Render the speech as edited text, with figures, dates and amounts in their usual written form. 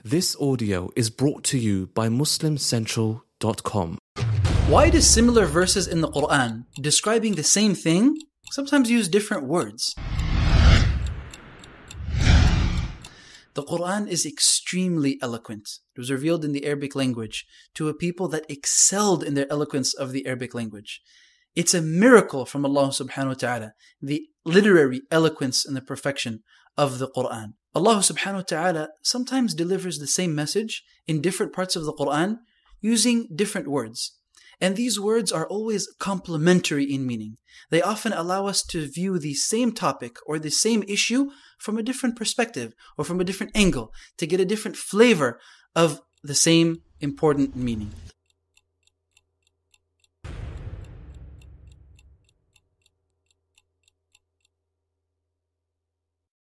This audio is brought to you by MuslimCentral.com. Why do similar verses in the Quran describing the same thing sometimes use different words? The Quran is extremely eloquent. It was revealed in the Arabic language to a people that excelled in their eloquence of the Arabic language. It's a miracle from Allah subhanahu wa ta'ala, the literary eloquence and the perfection of the Quran. Allah subhanahu wa ta'ala sometimes delivers the same message in different parts of the Quran using different words. And these words are always complementary in meaning. They often allow us to view the same topic or the same issue from a different perspective or from a different angle to get a different flavor of the same important meaning.